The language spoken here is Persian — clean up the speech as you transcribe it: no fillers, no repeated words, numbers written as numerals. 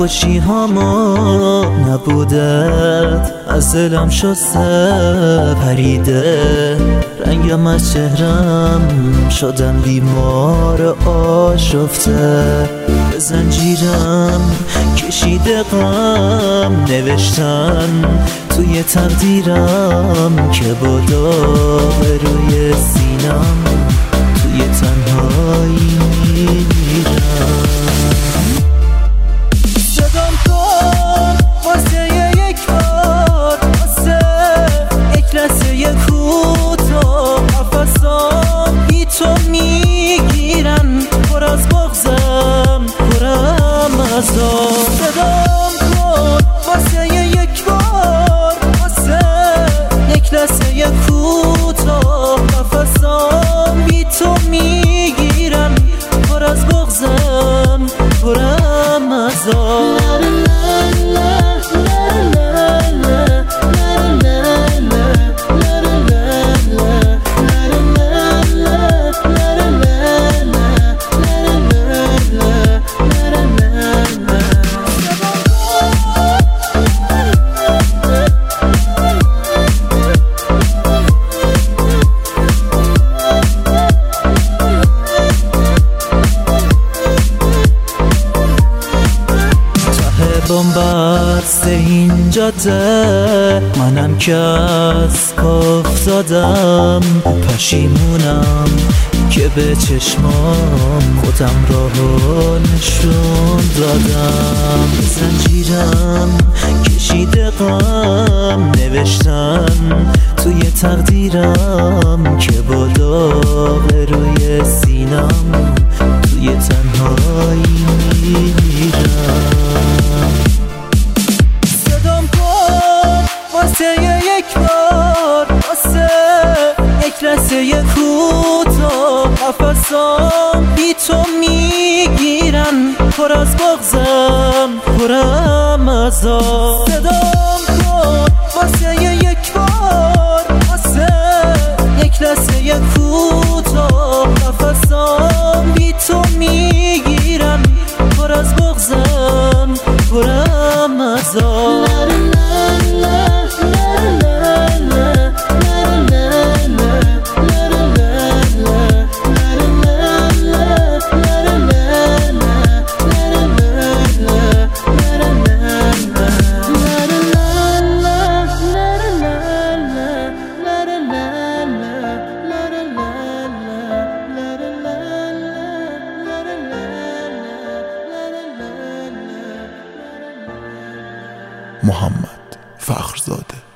خوشی هامو نبودت از دلم شسته پریده، رنگم از چهرم شدم بیمار آشفته، به زنجیرم کشیده غم نوشتن توی تقدیرم که با داغ روی سینم توی تنهایی میمیرم. صدام کن واسه یک بار، واسه یک لحظه کوتاه، نفسام بی تو میگیرن، پر از بغضم پرم از آب. صدام کن واسه یک بار، واسه یک لحظه کوتاه، نفسام بی تو میگیرن، پر از بغضم پرم از آب. بسته این جاده منم که از پا افتادم، پشیمونم که به چشمام خودم راهو نشون دادم. زنجیرم کشیده غم نوشتن توی تقدیرم که با داغ روی سینم توی تنهایی میمیرم. واسه یک بار، واسه یک لحظه کوتاه، نفسام بی تو میگیرن، پر از بغضم پرم از آب. صدام کن واسه یک بار، واسه یک لحظه کوتاه، نفسام بی تو میگیرن، پر از بغضم پرم از آب. محمد فخرزاده.